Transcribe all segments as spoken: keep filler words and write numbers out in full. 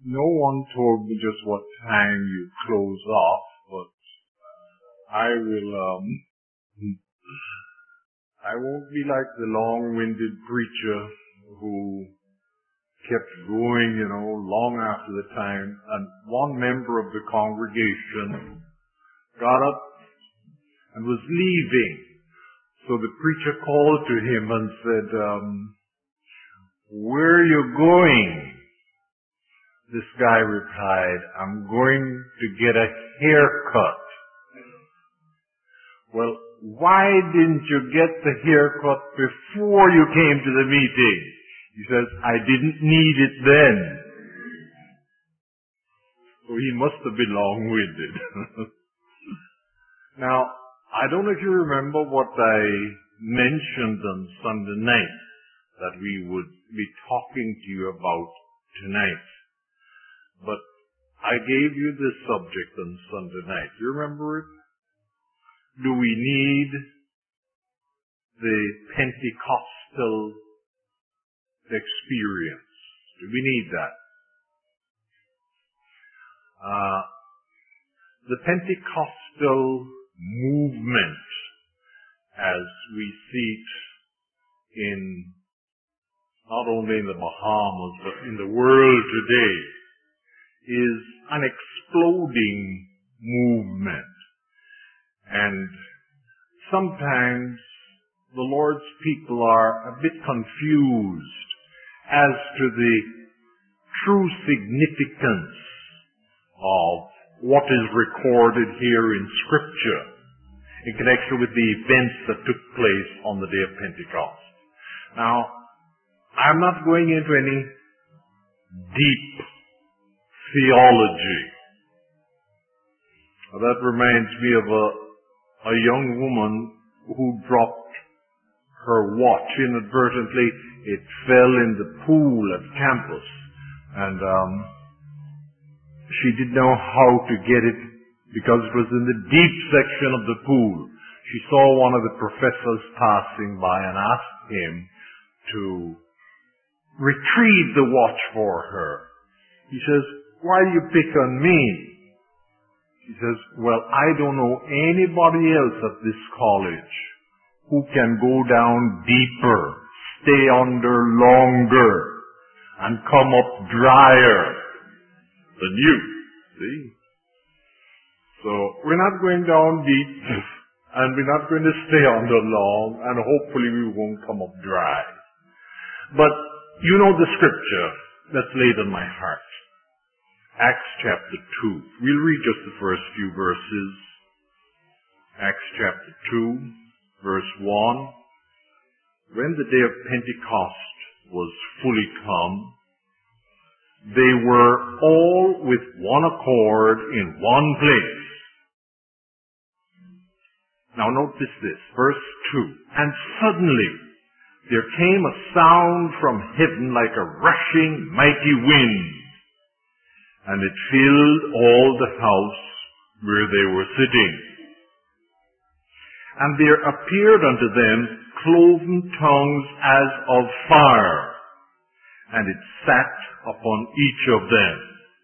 no one told me just what time you close off, but I will, um, I won't be like the long-winded preacher who kept going, you know, long after the time. And one member of the congregation got up and was leaving. So the preacher called to him and said, um, "Where are you going?" This guy replied, "I'm going to get a haircut." "Well, why didn't you get the haircut before you came to the meeting?" He says, "I didn't need it then." So he must have been long-winded. Now, I don't know if you remember what I mentioned on Sunday night that we would be talking to you about tonight. But I gave you this subject on Sunday night. You remember it? Do we need the Pentecostal experience? Do we need that? Uh, the Pentecostal movement, as we see it in not only in the Bahamas but in the world today, is an exploding movement. And sometimes the Lord's people are a bit confused as to the true significance of what is recorded here in Scripture in connection with the events that took place on the day of Pentecost. Now, I'm not going into any deep theology. That reminds me of a, a young woman who dropped her watch inadvertently. It fell in the pool at campus, and um, she didn't know how to get it because it was in the deep section of the pool. She saw one of the professors passing by and asked him to retrieve the watch for her. He says, "Why do you pick on me?" He says, "Well, I don't know anybody else at this college who can go down deeper, stay under longer, and come up drier than you." See? So, we're not going down deep, and we're not going to stay under long, and hopefully we won't come up dry. But, you know the scripture that's laid on my heart. Acts chapter two. We'll read just the first few verses. Acts chapter two, verse one. When the day of Pentecost was fully come, they were all with one accord in one place. Now notice this, verse two. And suddenly there came a sound from heaven like a rushing mighty wind, and it filled all the house where they were sitting. And there appeared unto them cloven tongues as of fire, and it sat upon each of them.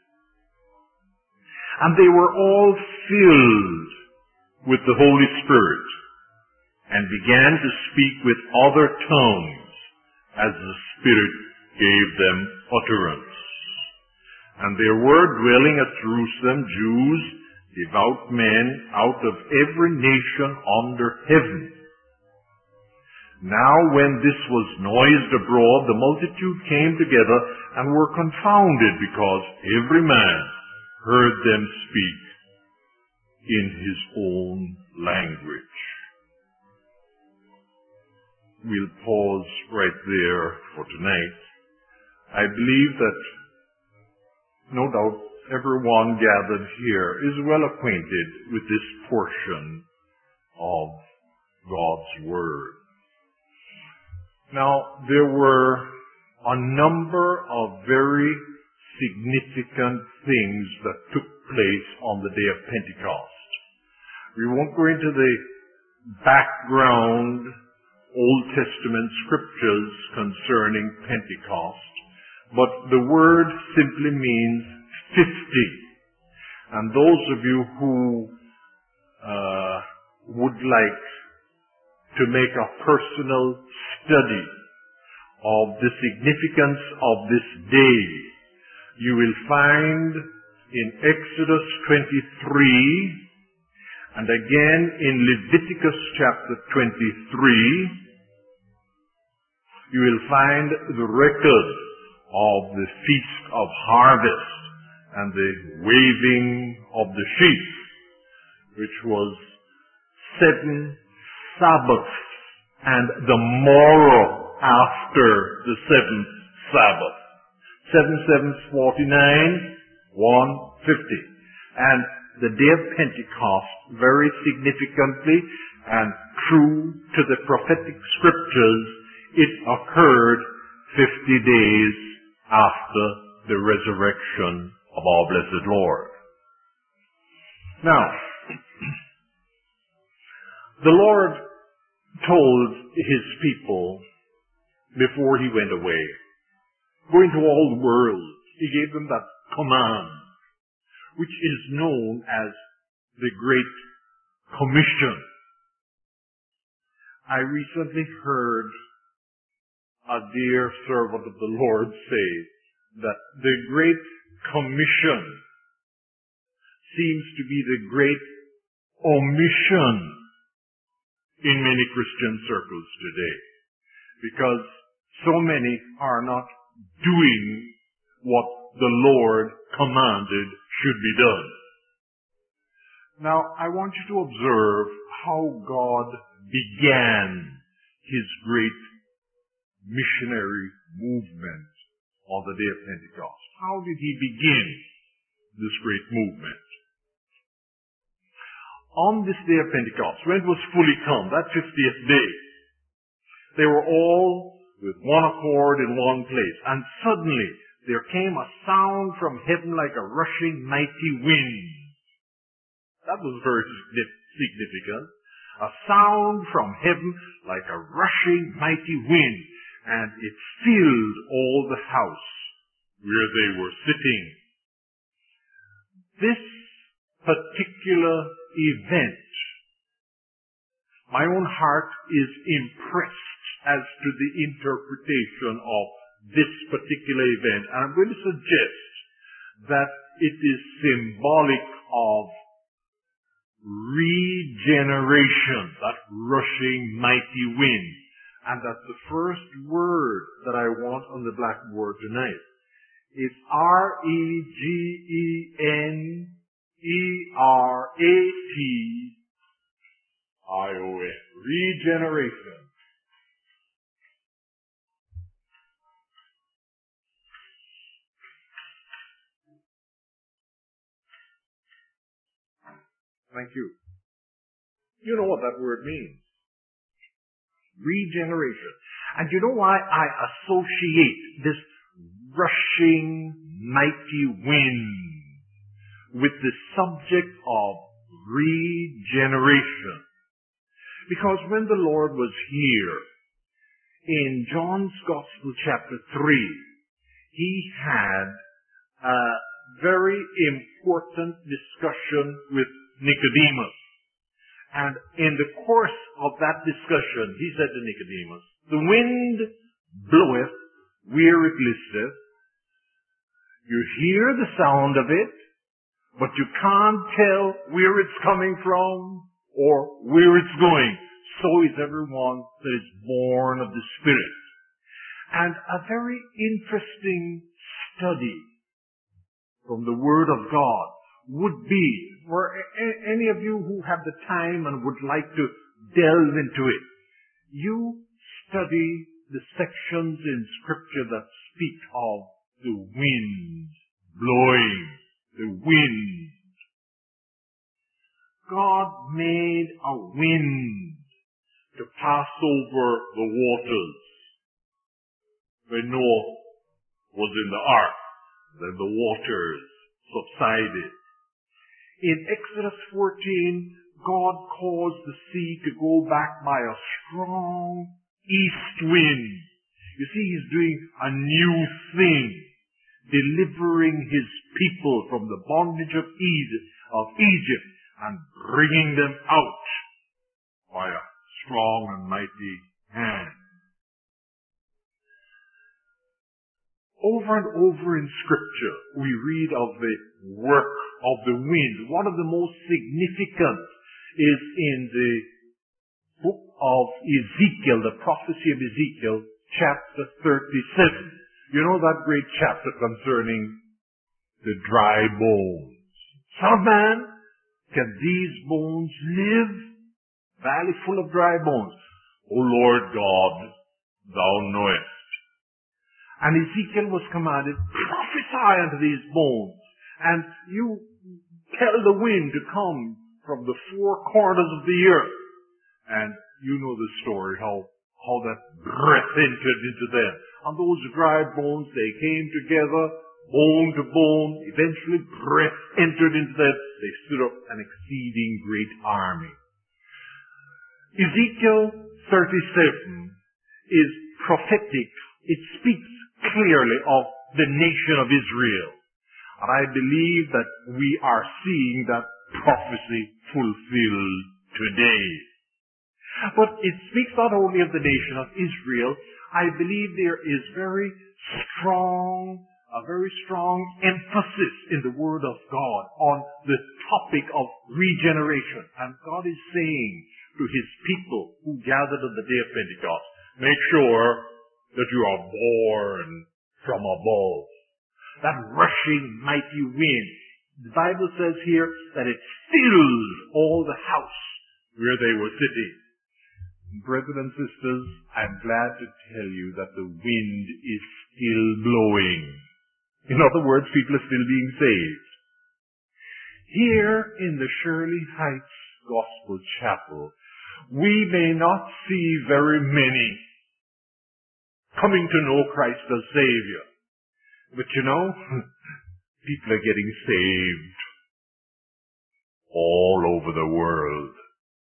And they were all filled with the Holy Spirit, and began to speak with other tongues as the Spirit gave them utterance. And there were dwelling at Jerusalem Jews, devout men, out of every nation under heaven. Now when this was noised abroad, the multitude came together and were confounded, because every man heard them speak in his own language. We'll pause right there for tonight. I believe that no doubt everyone gathered here is well acquainted with this portion of God's Word. Now, there were a number of very significant things that took place on the day of Pentecost. We won't go into the background Old Testament scriptures concerning Pentecost, but the word simply means fifty. And those of you who uh, would like to make a personal study of the significance of this day, you will find in Exodus twenty-three and again in Leviticus chapter twenty-three, you will find the record of the Feast of Harvest and the waving of the sheaf, which was seven Sabbaths and the morrow after the seventh Sabbath. Seven sevens, forty-nine, one fifty. And the day of Pentecost, very significantly and true to the prophetic scriptures, it occurred fifty days after the resurrection of our blessed Lord. Now, the Lord told His people before He went away, go into all the world. He gave them that command, which is known as the Great Commission. I recently heard a dear servant of the Lord say that the Great Commission seems to be the great omission in many Christian circles today, because so many are not doing what the Lord commanded should be done. Now, I want you to observe how God began His great missionary movement on the day of Pentecost. How did He begin this great movement? On this day of Pentecost, when it was fully come, that fiftieth day, they were all with one accord in one place. And suddenly there came a sound from heaven like a rushing mighty wind. That was very significant. A sound from heaven like a rushing mighty wind. And it filled all the house where they were sitting. This particular event, my own heart is impressed as to the interpretation of this particular event. And I'm going to suggest that it is symbolic of regeneration, that rushing mighty wind. And that the first word that I want on the blackboard tonight is R E G E N E R A T I O N. Regeneration. Thank you. You know what that word means. Regeneration. And you know why I associate this rushing mighty wind with the subject of regeneration? Because when the Lord was here, in John's Gospel chapter three, He had a very important discussion with Nicodemus. And in the course of that discussion, he said to Nicodemus, the wind bloweth where it listeth. You hear the sound of it, but you can't tell where it's coming from or where it's going. So is everyone that is born of the Spirit. And a very interesting study from the Word of God would be, for any of you who have the time and would like to delve into it, you study the sections in Scripture that speak of the wind blowing, the wind. God made a wind to pass over the waters when Noah was in the ark. Then the waters subsided. In Exodus fourteen, God caused the sea to go back by a strong east wind. You see, He's doing a new thing. delivering his people from the bondage of Egypt, of Egypt and bringing them out by a strong and mighty hand. Over and over in Scripture, we read of the work of the wind. One of the most significant is in the book of Ezekiel, the prophecy of Ezekiel, chapter thirty-seven. You know that great chapter concerning the dry bones. Son of man, can these bones live? Valley full of dry bones. O Lord God, thou knowest. And Ezekiel was commanded, prophesy unto these bones, and you tell the wind to come from the four corners of the earth. And you know the story, how, how that breath entered into them. And those dry bones, they came together, bone to bone. Eventually breath entered into them. They stood up an exceeding great army. Ezekiel thirty-seven is prophetic. It speaks clearly of the nation of Israel. And I believe that we are seeing that prophecy fulfilled today. But it speaks not only of the nation of Israel. I believe there is very strong, a very strong emphasis in the Word of God on the topic of regeneration. And God is saying to His people who gathered on the day of Pentecost, make sure that you are born from above. That rushing mighty wind. The Bible says here that it filled all the house where they were sitting. Brethren and sisters, I'm glad to tell you that the wind is still blowing. In other words, people are still being saved. Here in the Shirley Heights Gospel Chapel, we may not see very many coming to know Christ as Savior. But you know, people are getting saved all over the world.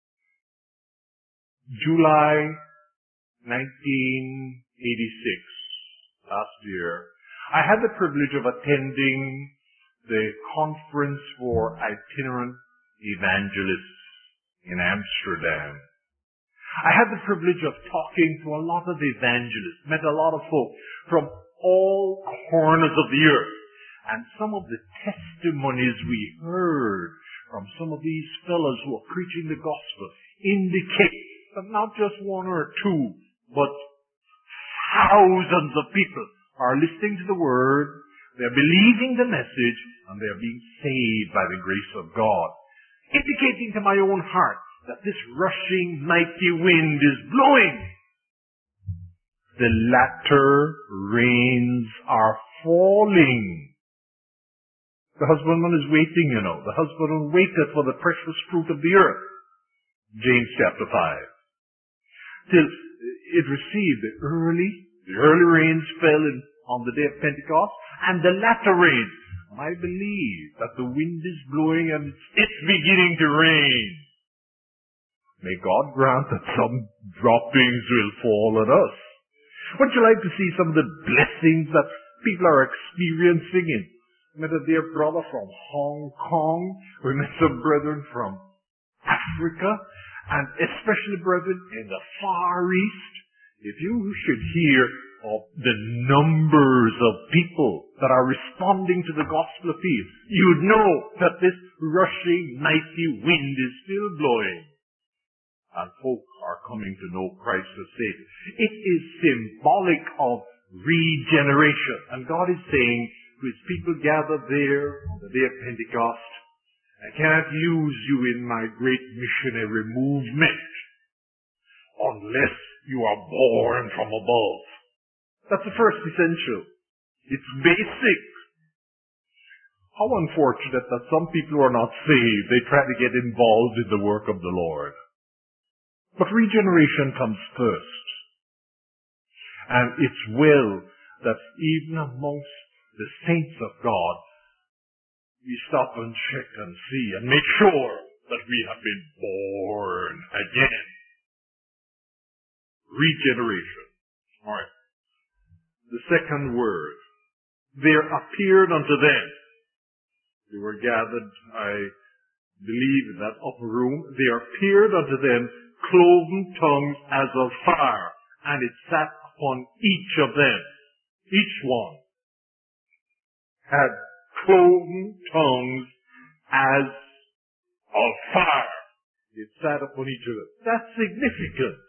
July nineteen eighty-six, last year, I had the privilege of attending the Conference for Itinerant Evangelists in Amsterdam. I had the privilege of talking to a lot of evangelists, met a lot of folk from all corners of the earth. And some of the testimonies we heard from some of these fellows who are preaching the gospel indicate that not just one or two, but thousands of people are listening to the word, they're believing the message, and they're being saved by the grace of God. Indicating to my own heart that this rushing mighty wind is blowing. The latter rains are falling. The husbandman is waiting, you know. The husbandman waiteth for the precious fruit of the earth. James chapter five. Till it received the early, the early rains fell in, on the day of Pentecost, and the latter rains. And I believe that the wind is blowing and it's, it's beginning to rain. May God grant that some droppings will fall on us. Would you like to see some of the blessings that people are experiencing in? We met a dear brother from Hong Kong. We met some brethren from Africa. And especially brethren in the Far East. If you should hear of the numbers of people that are responding to the gospel of peace, you'd know that this rushing mighty wind is still blowing. And folk are coming to know Christ as Savior. It is symbolic of regeneration. And God is saying to His people gathered there on the day of Pentecost, I cannot use you in my great missionary movement unless you are born from above. That's the first essential. It's basic. How unfortunate that some people who are not saved, they try to get involved in the work of the Lord. But regeneration comes first. And it's well that even amongst the saints of God, we stop and check and see and make sure that we have been born again. Regeneration. Alright. The second word. there appeared unto them. They were gathered, I believe, in that upper room. There appeared unto them cloven tongues as of fire, and it sat upon each of them. Each one had cloven tongues as of fire. It sat upon each of them. That's significant.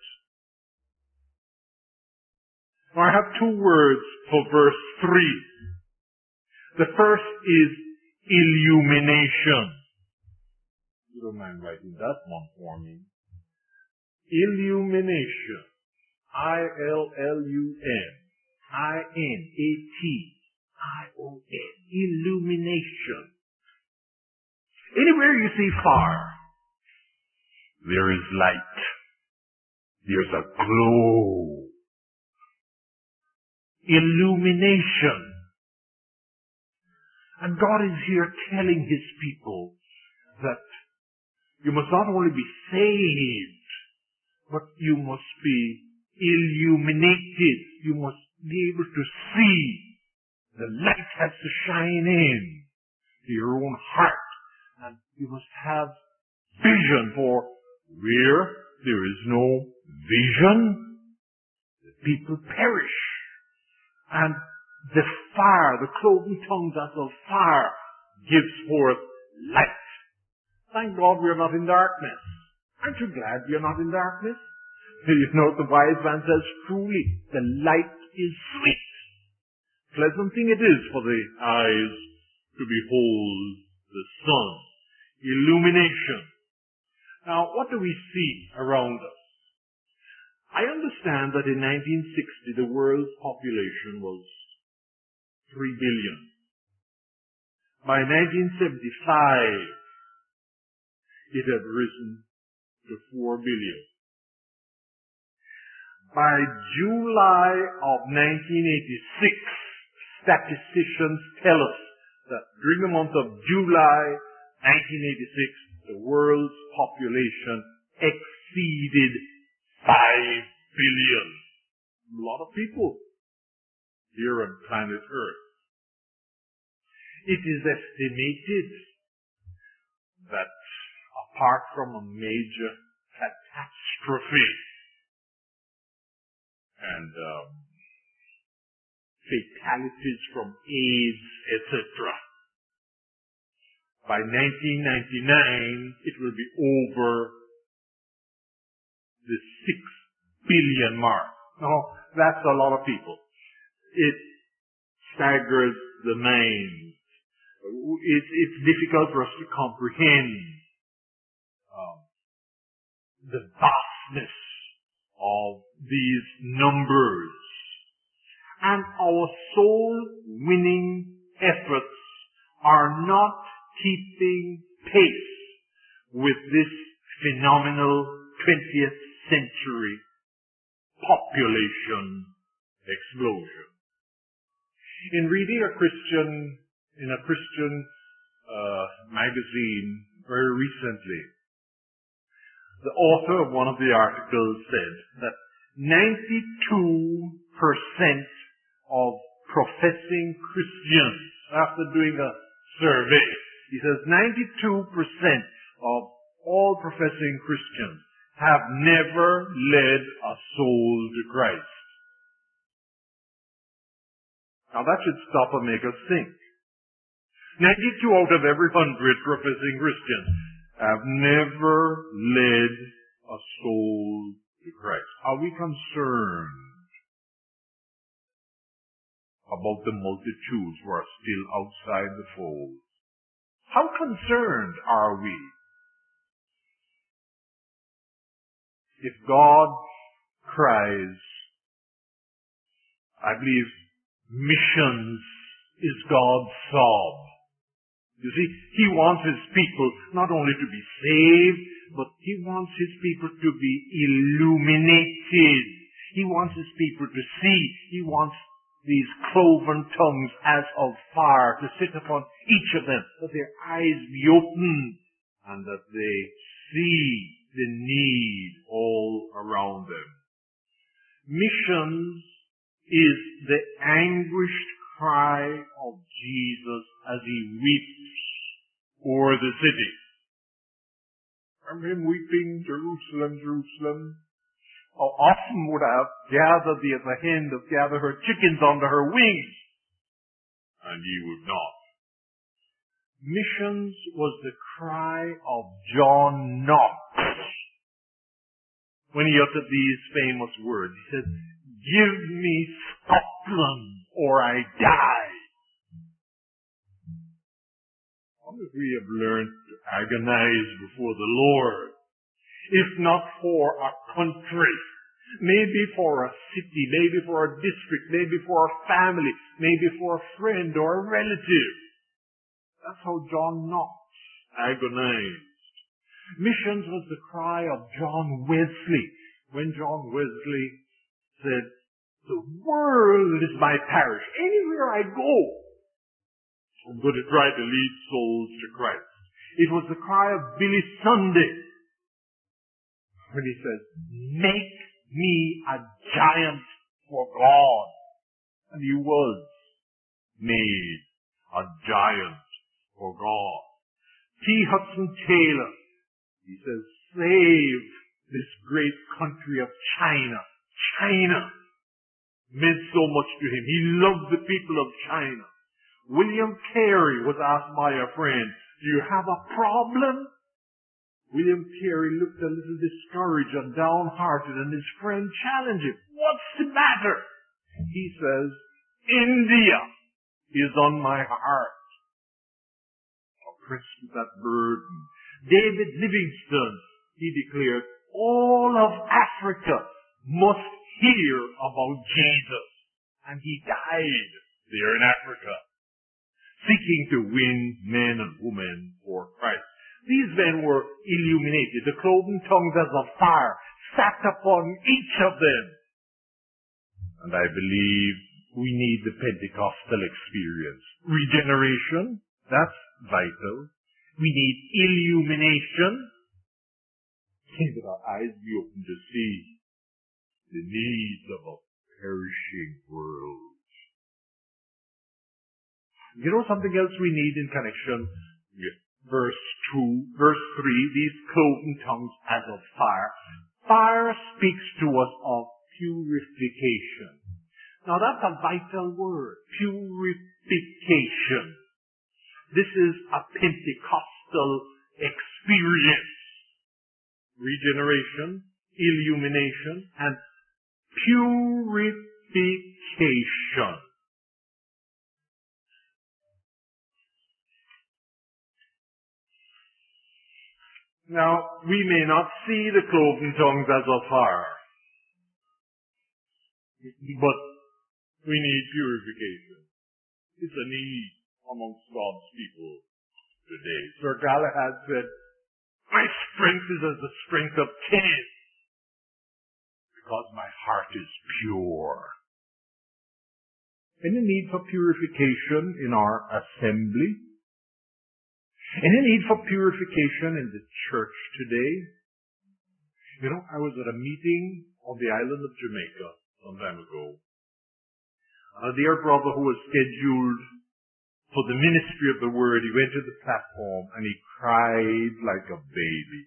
Now I have two words for verse three. The first is illumination. You don't mind writing that one for me. Illumination. I L L U M I N A T I O N. Illumination. Anywhere you see fire, there is light. There's a glow. Illumination. And God is here telling His people that you must not only be saved, but you must be illuminated. You must be able to see. The light has to shine in to your own heart. And you must have vision, for where there is no vision, the people perish. And the fire, the cloven tongues as of fire, gives forth light. Thank God we are not in darkness. Aren't you glad we are not in darkness? You know, the wise man says, truly, the light is sweet. Pleasant thing it is for the eyes to behold the sun. Illumination. Now, what do we see around us? I understand that in nineteen sixty, the world's population was three billion. By nineteen seventy-five, it had risen to four billion. By July of nineteen eighty-six, statisticians tell us that during the month of July nineteen eighty-six, the world's population exceeded five billion. A lot of people here on planet Earth. It is estimated that apart from a major catastrophe and um, fatalities from AIDS, et cetera, by nineteen ninety-nine, it will be over the six billion mark. Now, that's a lot of people. It staggers the mind. It's, it's difficult for us to comprehend um, the vastness of these numbers. And our soul-winning efforts are not keeping pace with this phenomenal twentieth century population explosion. In reading a Christian, in a Christian uh, magazine very recently, the author of one of the articles said that ninety-two percent of professing Christians, after doing a survey, he says ninety-two percent of all professing Christians have never led a soul to Christ. Now that should stop and make us think. ninety-two out of every hundred professing Christians have never led a soul to Christ. Are we concerned about the multitudes who are still outside the fold? How concerned are we? If God cries, I believe missions is God's sob. You see, He wants His people not only to be saved, but He wants His people to be illuminated. He wants His people to see. He wants these cloven tongues as of fire to sit upon each of them, that their eyes be opened and that they see the need all around them. Missions is the anguished cry of Jesus as he weeps o'er the city. From him weeping, Jerusalem, Jerusalem, how often would I have gathered thee as a hen doth gather her chickens under her wings, and ye would not. Missions was the cry of John Knox when he uttered these famous words. He said, "Give me Scotland or I die." How if we have learned to agonize before the Lord, if not for a country, maybe for a city, maybe for a district, maybe for a family, maybe for a friend or a relative. That's how John Knox agonized. Missions was the cry of John Wesley when John Wesley said, "The world is my parish. Anywhere I go, I'm going to try to lead souls to Christ." It was the cry of Billy Sunday when he said, "Make me a giant for God." And he was made a giant for God. T. Hudson Taylor, he says, "Save this great country of China." China meant so much to him. He loved the people of China. William Carey was asked by a friend, "Do you have a problem?" William Carey looked a little discouraged and downhearted, and his friend challenged him, "What's the matter?" He says, "India is on my heart." Oppressed with that burden, David Livingstone, he declared, "All of Africa must hear about Jesus." And he died there in Africa, seeking to win men and women for Christ. These men were illuminated. The cloven tongues as of fire sat upon each of them. And I believe we need the Pentecostal experience. Regeneration, that's vital. We need illumination. That our eyes be open to see the needs of a perishing world. You know something else we need in connection with verse two, verse three, these cloven tongues as of fire. Fire speaks to us of purification. Now that's a vital word, purification. This is a Pentecostal experience. Regeneration, illumination, and purification. Now, we may not see the cloven tongues as of fire, but we need purification. It's a need amongst God's people today. Sir Galahad said, "My strength is as the strength of ten, because my heart is pure." Any need for purification in our assembly? Any need for purification in the church today? You know, I was at a meeting on the island of Jamaica some time ago. A dear brother who was scheduled for the ministry of the word, he went to the platform and he cried like a baby.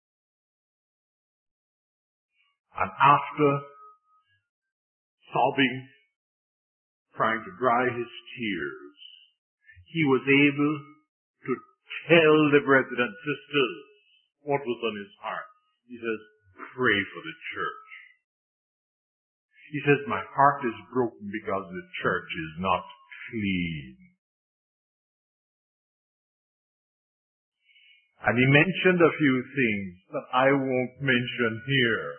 And after sobbing, trying to dry his tears, he was able to tell the brethren and sisters what was on his heart. He says, "Pray for the church." He says, "My heart is broken because the church is not clean." And he mentioned a few things that I won't mention here.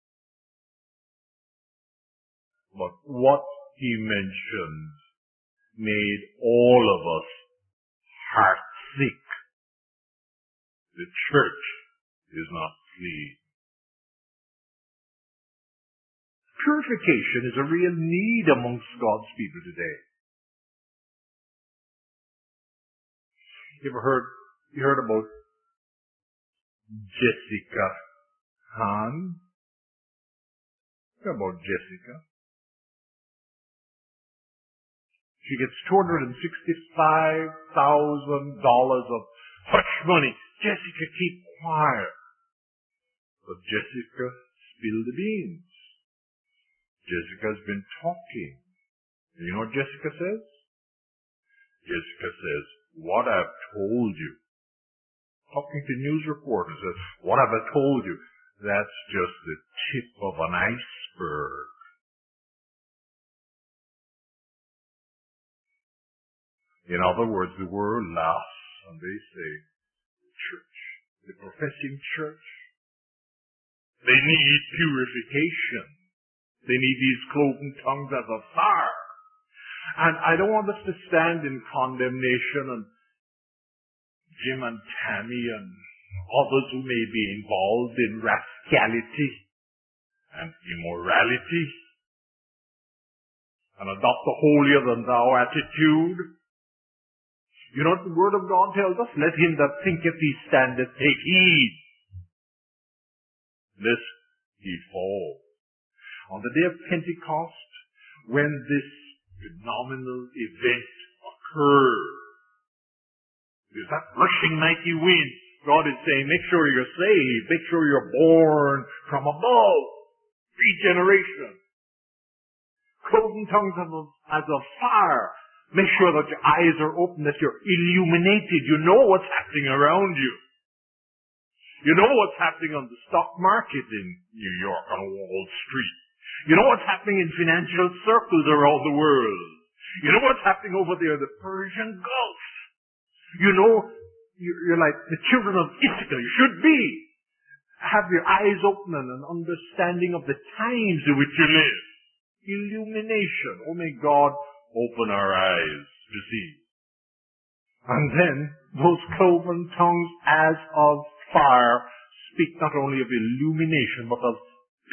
But what he mentioned made all of us heartsick. The church is not clean. Purification is a real need amongst God's people today. You ever heard, you heard about Jessica Hahn? You know about Jessica? She gets two hundred sixty-five thousand dollars of hush money. Jessica, keep quiet. But Jessica spilled the beans. Jessica's been talking. And you know what Jessica says? Jessica says, what I've told you. Talking to news reporters, says, what have I told you? That's just the tip of an iceberg. In other words, the world laughs and they say, church, the professing church, they need purification. They need these cloven tongues as a fire. And I don't want us to stand in condemnation and Jim and Tammy and others who may be involved in rascality and immorality and adopt a holier-than-thou attitude. You know what the Word of God tells us? Let him that thinketh he standeth take heed, lest he fall. On the day of Pentecost, when this phenomenal event occurred, there's that rushing mighty wind. God is saying, make sure you're saved. Make sure you're born from above. Regeneration. Cloven tongues as a fire. Make sure that your eyes are open, that you're illuminated. You know what's happening around you. You know what's happening on the stock market in New York, on Wall Street. You know what's happening in financial circles around the world. You know what's happening over there in the Persian Gulf. You know, you're like the children of Issachar. You should be. Have your eyes open and an understanding of the times in which you live. Illumination. Oh, may God open our eyes to see. And then, those cloven tongues as of fire speak not only of illumination, but of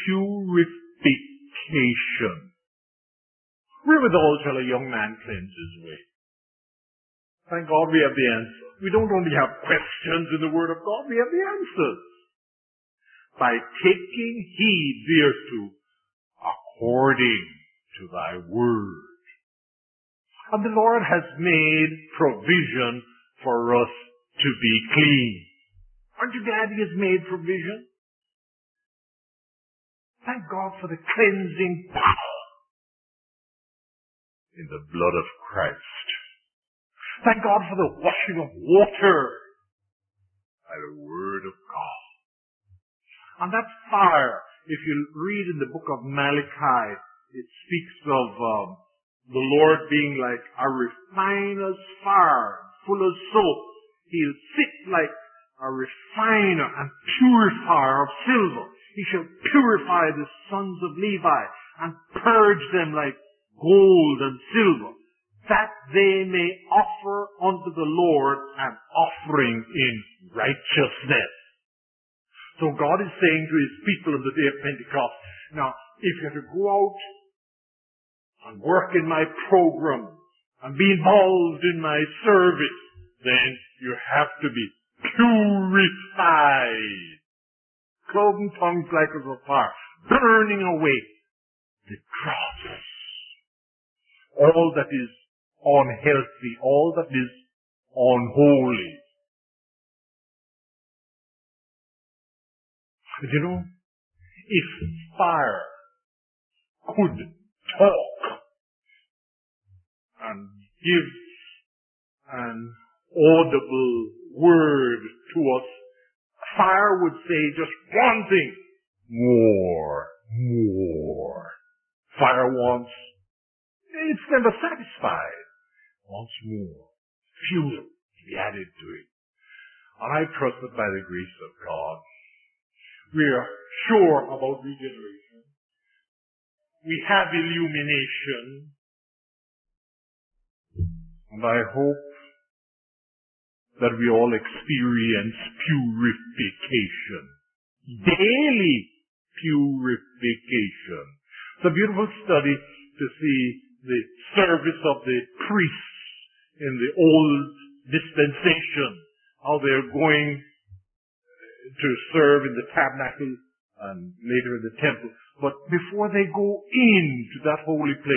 purification. Wherewithal shall a young man cleanse his way? Thank God we have the answer. We don't only have questions in the Word of God, we have the answers. By taking heed thereto, according to thy word. And the Lord has made provision for us to be clean. Aren't you glad he has made provision? Thank God for the cleansing power in the blood of Christ. Thank God for the washing of water by the word of God. And that fire, if you read in the book of Malachi, it speaks of um, the Lord being like a refiner's fire, full of soap. He'll sit like a refiner and purifier of silver. He shall purify the sons of Levi and purge them like gold and silver, that they may offer unto the Lord an offering in righteousness. So God is saying to his people on the day of Pentecost, now, if you have to go out and work in my program and be involved in my service, then you have to be purified. Cloven tongues like as a fire, burning away the dross. All that is unhealthy, all that is unholy. But you know, if fire could talk and give an audible word to us, fire would say just one thing: more, more. Fire wants, it's never satisfied, wants more. Fuel to be added to it. And I trust that by the grace of God, we are sure about regeneration. We have illumination. And I hope that we all experience purification. Daily purification. It's a beautiful study to see the service of the priests in the old dispensation, how they're going to serve in the tabernacle and later in the temple. But before they go into that holy place,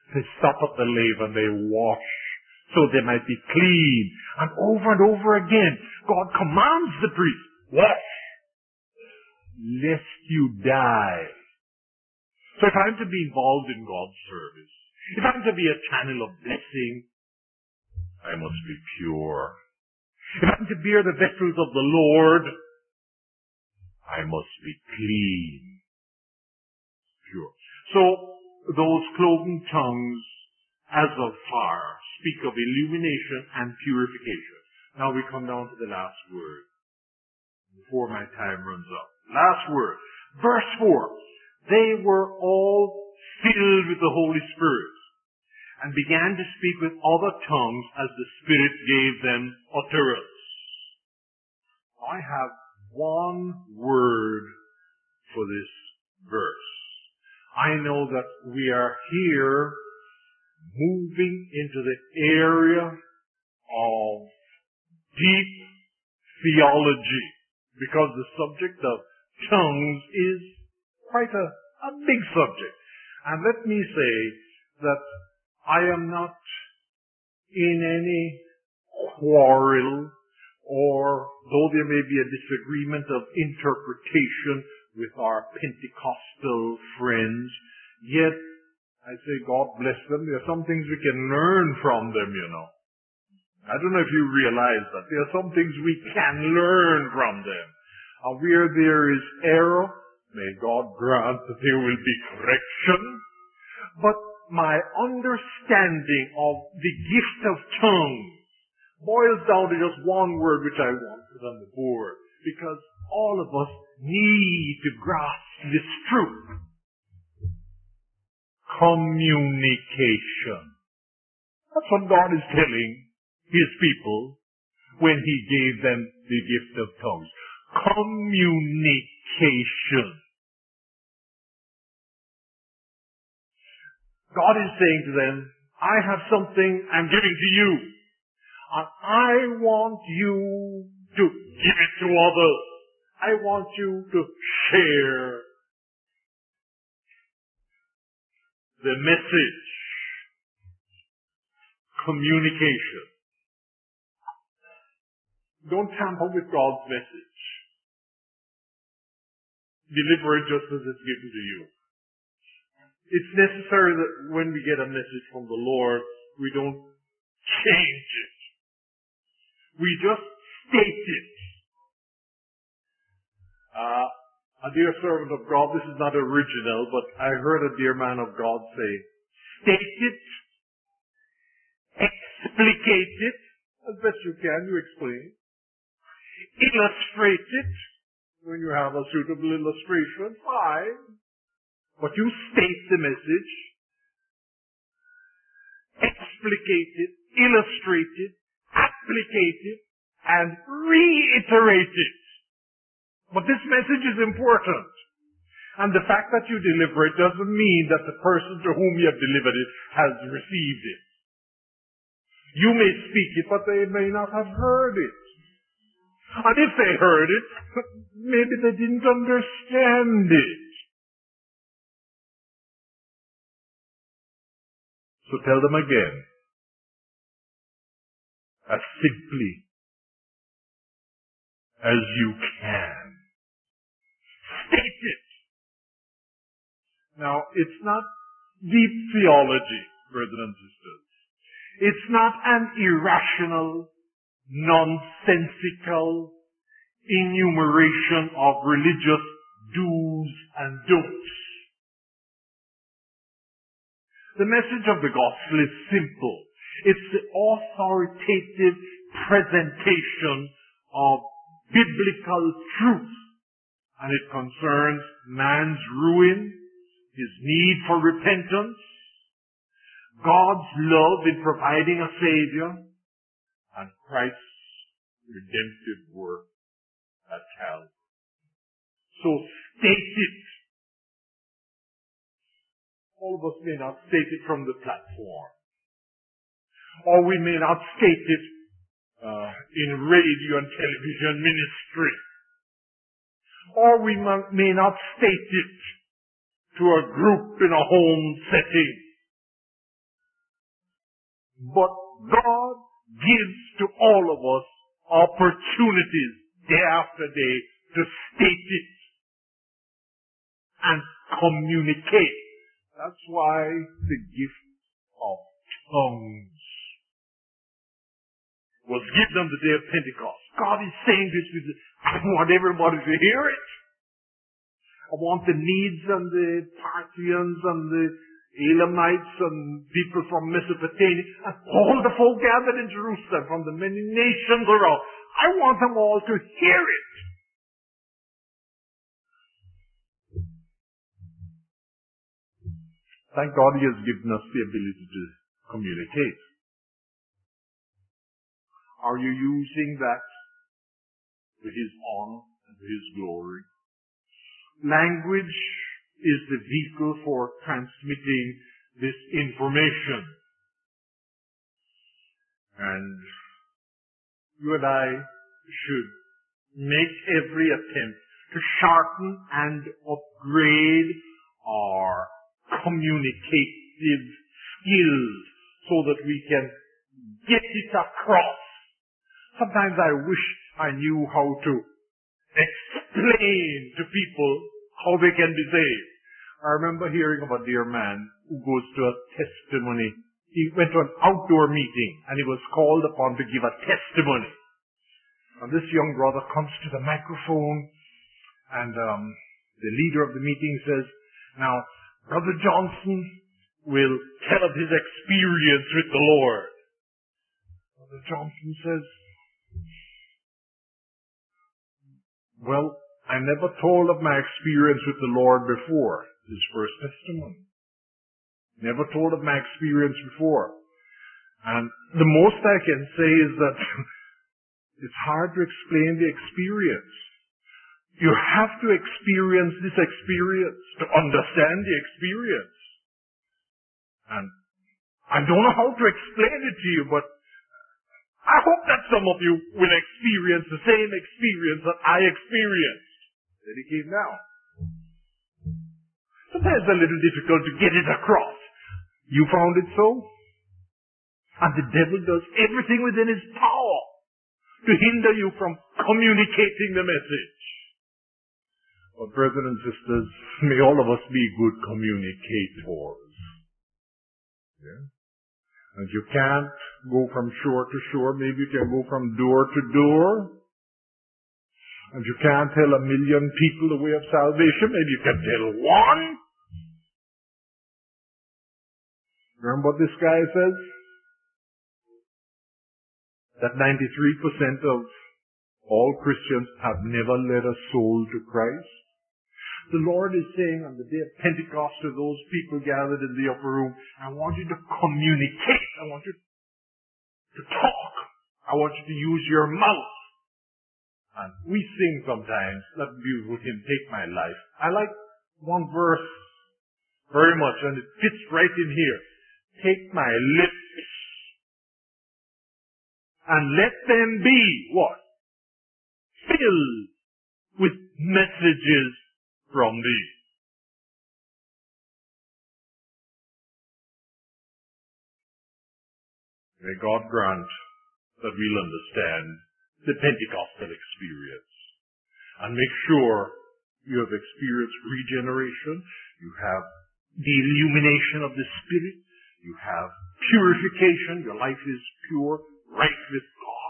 They stop at the lave and they wash so they might be clean. And over and over again, God commands the priest, wash, lest you die. So if I'm to be involved in God's service, if I'm to be a channel of blessing, I must be pure. If I'm to bear the vessels of the Lord, I must be clean, pure. So those cloven tongues as of fire speak of illumination and purification. Now we come down to the last word before my time runs out. Last word. Verse four. They were all filled with the Holy Spirit and began to speak with other tongues as the Spirit gave them utterance. I have one word for this verse. I know that we are here moving into the area of deep theology because the subject of tongues is quite a, a big subject. And let me say that I am not in any quarrel, or though there may be a disagreement of interpretation with our Pentecostal friends, yet I say God bless them. There are some things we can learn from them, you know. I don't know if you realize that. There are some things we can learn from them. And where there is error, may God grant that there will be correction. But my understanding of the gift of tongues boils down to just one word which I want put on the board. Because all of us need to grasp this truth. Communication. That's what God is telling His people when He gave them the gift of tongues. Communication. God is saying to them, I have something I'm giving to you. And I want you to give it to others. I want you to share the message. Communication. Don't tamper with God's message. Deliver it just as it's given to you. It's necessary that when we get a message from the Lord, we don't change it. We just state it. Uh, a dear servant of God, this is not original, but I heard a dear man of God say, state it, explicate it, as best you can, you explain. Illustrate it, when you have a suitable illustration, fine. But you state the message, explicate it, illustrate it, applicate it, and reiterate it. But this message is important. And the fact that you deliver it doesn't mean that the person to whom you have delivered it has received it. You may speak it, but they may not have heard it. And if they heard it, maybe they didn't understand it. So tell them again, as simply as you can. State it. Now, it's not deep theology, brothers and sisters. It's not an irrational, nonsensical enumeration of religious do's and don'ts. The message of the gospel is simple. It's the authoritative presentation of biblical truth. And it concerns man's ruin, his need for repentance, God's love in providing a Savior, and Christ's redemptive work at Calvary. So state it. All of us may not state it from the platform. Or we may not state it uh, in radio and television ministry. Or we may not state it to a group in a home setting. But God gives to all of us opportunities day after day to state it and communicate. That's why the gift of tongues was given on the day of Pentecost. God is saying this with, I want everybody to hear it. I want the Medes and the Parthians and the Elamites and people from Mesopotamia and all the folk gathered in Jerusalem from the many nations around. I want them all to hear it. Thank God He has given us the ability to communicate. Are you using that to His honor and to His glory? Language is the vehicle for transmitting this information. And you and I should make every attempt to sharpen and upgrade our communicative skills so that we can get it across. Sometimes I wish I knew how to explain to people how they can be saved. I remember hearing of a dear man who goes to a testimony. He went to an outdoor meeting and he was called upon to give a testimony. And this young brother comes to the microphone and um, the leader of the meeting says, now, Brother Johnson will tell of his experience with the Lord. Brother Johnson says, well, I never told of my experience with the Lord before. His first testimony. Never told of my experience before. And the most I can say is that it's hard to explain the experience. You have to experience this experience to understand the experience. And I don't know how to explain it to you, but I hope that some of you will experience the same experience that I experienced. Then he came down. Sometimes it's a little difficult to get it across. You found it so? And the devil does everything within his power to hinder you from communicating the message. But brothers and sisters, may all of us be good communicators. Yeah? And you can't go from shore to shore. Maybe you can go from door to door. And you can't tell a million people the way of salvation. Maybe you can tell one. Remember what this guy says? That ninety-three percent of all Christians have never led a soul to Christ. The Lord is saying on the day of Pentecost to those people gathered in the upper room, I want you to communicate. I want you to talk. I want you to use your mouth. And we sing sometimes, that beautiful hymn, Take My Life. I like one verse very much, and it fits right in here. Take my lips, and let them be, what? Filled with messages from thee. May God grant that we'll understand the Pentecostal experience and make sure you have experienced regeneration, you have the illumination of the Spirit, you have purification, your life is pure, right with God.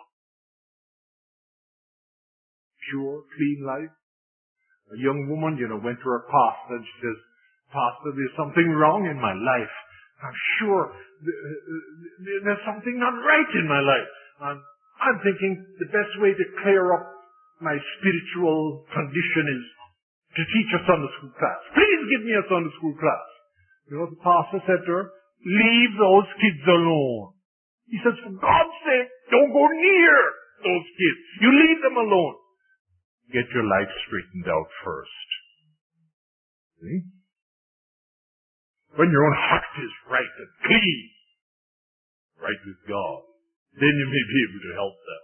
Pure, clean life. A young woman, you know, went to her pastor and she says, Pastor, there's something wrong in my life. I'm sure there's something not right in my life. And I'm thinking the best way to clear up my spiritual condition is to teach a Sunday school class. Please give me a Sunday school class. You know what the pastor said to her? Leave those kids alone. He says, for God's sake, don't go near those kids. You leave them alone. Get your life straightened out first. See? When your own heart is right and clean, right with God, then you may be able to help them.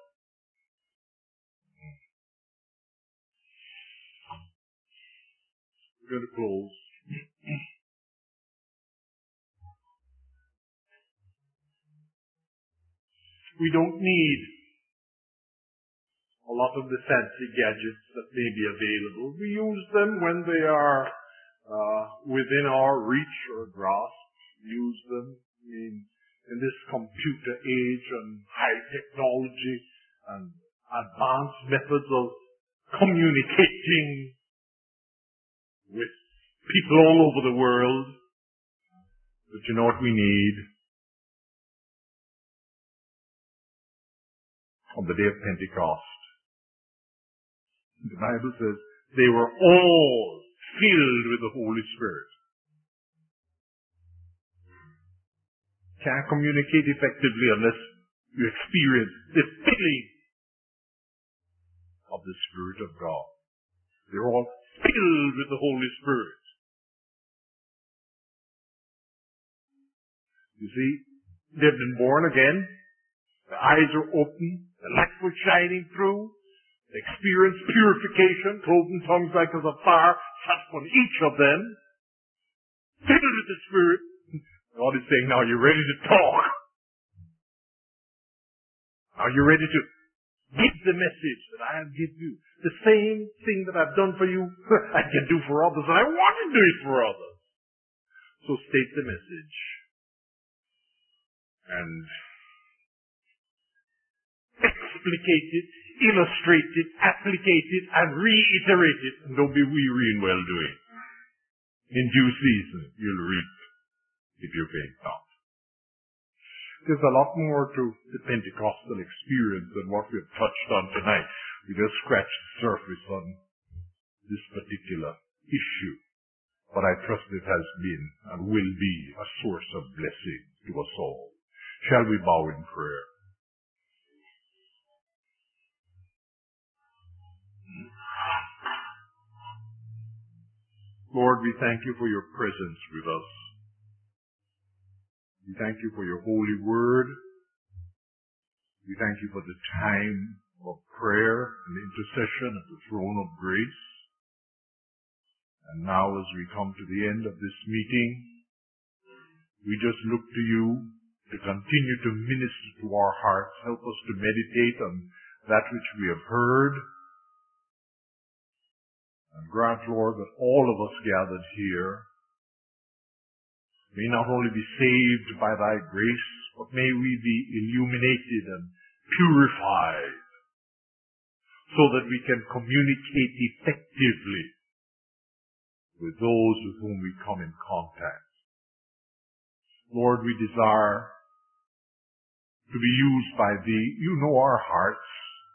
We're going to close. We don't need a lot of the fancy gadgets that may be available. We use them when they are uh, within our reach or grasp. We use them in, in this computer age and high technology and advanced methods of communicating with people all over the world. But you know what we need? On the day of Pentecost, the Bible says they were all filled with the Holy Spirit. Can't communicate effectively unless you experience the filling of the Spirit of God. They're all filled with the Holy Spirit. You see, they've been born again. The eyes are open. The light was shining through. They experienced purification. Cloven tongues like as of fire sat upon each of them. Filled with the Spirit. God is saying, now you're ready to talk. Now you're ready to give the message that I have given you. The same thing that I've done for you, I can do for others, and I want to do it for others. So state the message. And explicate it, illustrate it, applicate it, and reiterate it. And don't be weary in well doing. In due season, you'll reap if you faint not. There's a lot more to the Pentecostal experience than what we've touched on tonight. We just scratched the surface on this particular issue. But I trust it has been and will be a source of blessing to us all. Shall we bow in prayer? Lord, we thank you for your presence with us. We thank you for your holy word. We thank you for the time of prayer and intercession at the throne of grace. And now as we come to the end of this meeting, we just look to you to continue to minister to our hearts. Help us to meditate on that which we have heard. And grant, Lord, that all of us gathered here may not only be saved by thy grace, but may we be illuminated and purified so that we can communicate effectively with those with whom we come in contact. Lord, we desire to be used by thee. You know our hearts.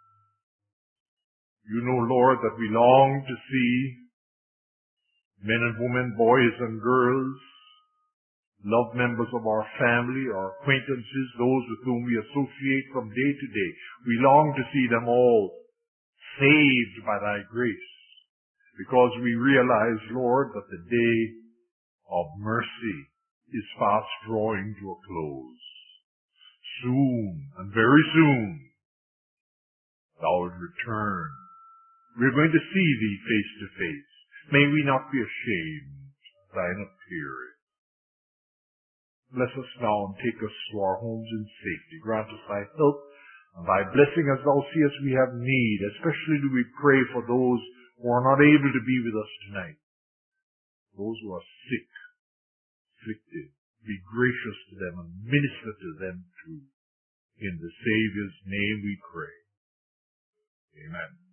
You know, Lord, that we long to see men and women, boys and girls, loved members of our family, our acquaintances, those with whom we associate from day to day. We long to see them all saved by thy grace, because we realize, Lord, that the day of mercy is fast drawing to a close. Soon, and very soon, thou wilt return. We're going to see thee face to face. May we not be ashamed of thine appearing. Bless us now and take us to our homes in safety. Grant us thy help and thy blessing as thou seest we have need. Especially do we pray for those who are not able to be with us tonight. Those who are sick, afflicted. Be gracious to them and minister to them too. In the Savior's name we pray. Amen.